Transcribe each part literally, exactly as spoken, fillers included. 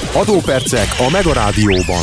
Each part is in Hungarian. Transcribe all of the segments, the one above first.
Adópercek a Mega Rádióban.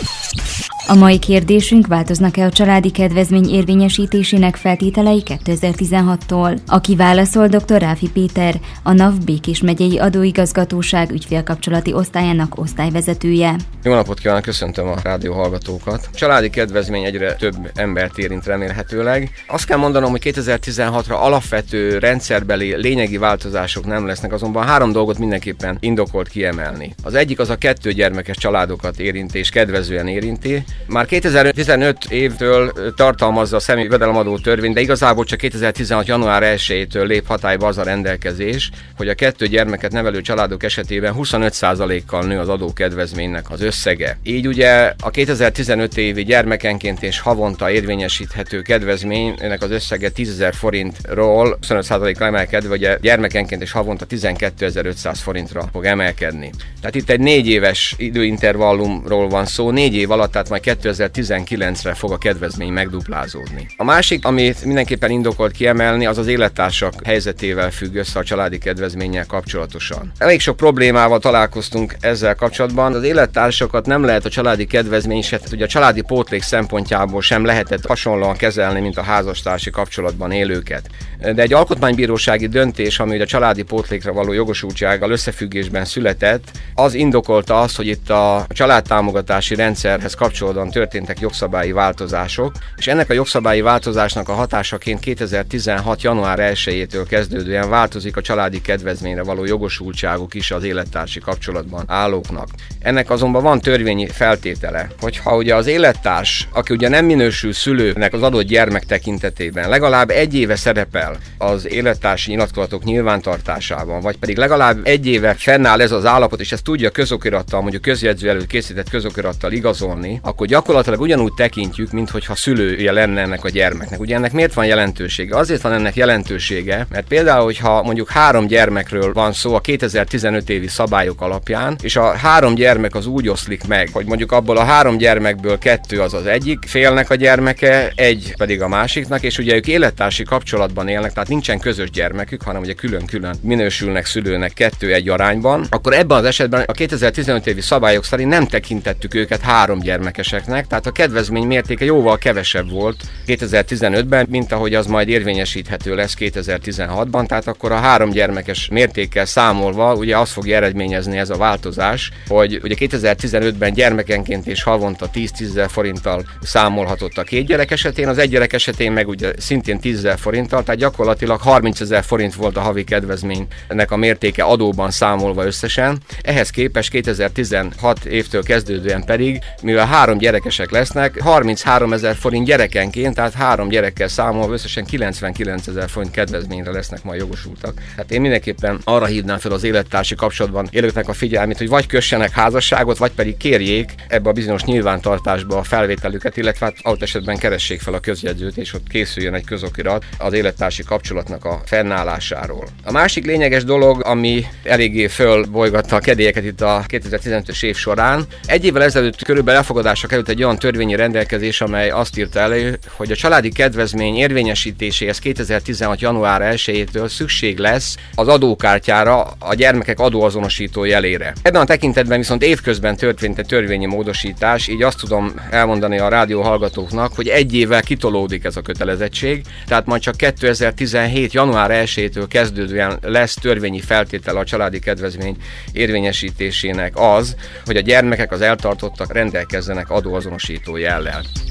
A mai kérdésünk: változnak-e a családi kedvezmény érvényesítésének feltételei kétezer-tizenhattól? Aki válaszol, dr. Ráfi Péter, a NAV Békés megyei adóigazgatóság ügyfélkapcsolati osztályának osztályvezetője. Jó napot kívánok, köszöntöm a rádió hallgatókat. A családi kedvezmény egyre több embert érint remélhetőleg. Azt kell mondanom, hogy kétezer-tizenhatra alapvető rendszerbeli lényegi változások nem lesznek, azonban három dolgot mindenképpen indokolt kiemelni. Az egyik az a kettő gyermekes családokat érinti és kedvezően érinti. Már kétezer-tizenöt évtől tartalmazza a személyi jövedelemadó törvény, de igazából csak kétezer-tizenhat január elsejétől lép hatályba az a rendelkezés, hogy a kettő gyermeket nevelő családok esetében huszonöt százalékkal nő az adókedvezménynek az összege. Így ugye a kétezer-tizenöt évi gyermekenként és havonta érvényesíthető kedvezménynek az összege tízezer forintról huszonöt százalékkal emelkedve, ugye gyermekenként és havonta tizenkétezer-ötszáz forintra fog emelkedni. Tehát itt egy négy éves időintervallumról van szó, négy év alatt, tehát majd kétezer-tizenkilencre fog a kedvezmény megduplázódni. A másik, amit mindenképpen indokolt kiemelni, az az élettársak helyzetével függ össze a családi kedvezménnyel kapcsolatosan. Elég sok problémával találkoztunk ezzel kapcsolatban. Az élettársakat nem lehet a családi kedvezmény, se, ugye a családi pótlék szempontjából sem lehetett hasonlóan kezelni, mint a házastársi kapcsolatban élőket. De egy alkotmánybírósági döntés, ami a családi pótlékra való jogosultsággal összefüggésben született, az indokolta azt, hogy itt a családtámogatási rendszerhez kapcsolódóan történtek jogszabályi változások, és ennek a jogszabályi változásnak a hatásaként kétezer-tizenhat január elsejétől kezdődően változik a családi kedvezményre való jogosultságuk is az élettársi kapcsolatban állóknak. Ennek azonban van törvényi feltétele, hogyha ugye az élettárs, aki ugye nem minősül szülőnek az adott gyermek tekintetében, legalább egy éve szerepel az élettársi nyilatkozatok nyilvántartásában, vagy pedig legalább egy éve fennáll ez az állapot, és ezt tudja közokirattal, mondjuk közjegyző előtt készített közokirattal igazolni, akkor gyakorlatilag ugyanúgy tekintjük, minthogyha szülője lenne ennek a gyermeknek. Ugye ennek miért van jelentősége? Azért van ennek jelentősége, mert például, hogyha mondjuk három gyermekről van szó a kétezer-tizenöt évi szabályok alapján, és a három gyermek az úgy oszlik meg, hogy mondjuk abból a három gyermekből kettő az az egyik félnek a gyermeke, egy pedig a másiknak, és ugye ők élettársi kapcsolatban élnek, tehát nincsen közös gyermekük, hanem ugye külön-külön minősülnek szülőnek kettő egy arányban, akkor ebben az esetben a kétezer-tizenöt évi szabályok szerint nem tekintettük őket három gyermekeseknek, tehát a kedvezmény mértéke jóval kevesebb volt kétezer-tizenötben, mint ahogy az majd érvényesíthető lesz kétezer-tizenhatban, tehát akkor a három gyermekes mértékkel számolva ugye azt fogja eredményezni ez a változás, hogy ugye kétezer-tizenötben gyermekenként és havonta tíz-tízezer forinttal számolhatott a két gyerek esetén, az egy gyerek esetén meg ugye szintén tízezer forinttal, tehát gyakorlatilag harmincezer forint volt a havi kedvezménynek a mértéke adóban számolva összesen. Ehhez képest kétezer-tizenhat évtől kezdődően pedig, mivel három gyerekesek lesznek, harmincháromezer forint gyerekenként, tehát három gyerekkel számolva összesen kilencvenkilencezer forint kedvezményre lesznek majd jogosultak. Hát én mindenképpen arra hívnám fel az élettársi kapcsolatban élőknek a figyelmét, hogy vagy kössenek házasságot, vagy pedig kérjék ebbe a bizonyos nyilvántartásba a felvételüket, illetve hát adott esetben keressék fel a közjegyzőt, és ott készüljön egy közokirat az élettársi kapcsolatnak a fennállásáról. A másik lényeges dolog, ami eléggé fölbolygatta a kedélyeket itt a kétezer-tizenötös év során, egy évvel ezelőtt körülbelül elfogadásra került egy olyan törvényi rendelkezés, amely azt írta elő, hogy a családi kedvezmény érvényesítéséhez kétezer-tizenhat január elsejétől szükség lesz az adókártyára, a gyermekek adóazonosító jelére. Ebben a tekintetben viszont évközben történt egy törvényi módosítás, így azt tudom elmondani a rádió hallgatóknak, hogy egy évvel kitolódik ez a kötelezettség, tehát majd csak kétezer-tizenhét január elsejétől kezdődően lesz törvényi feltétel a családi kedvezmény érvényesítésének az, hogy a gyermekek, az eltartottak rendelkezzenek adóazonosító jellel.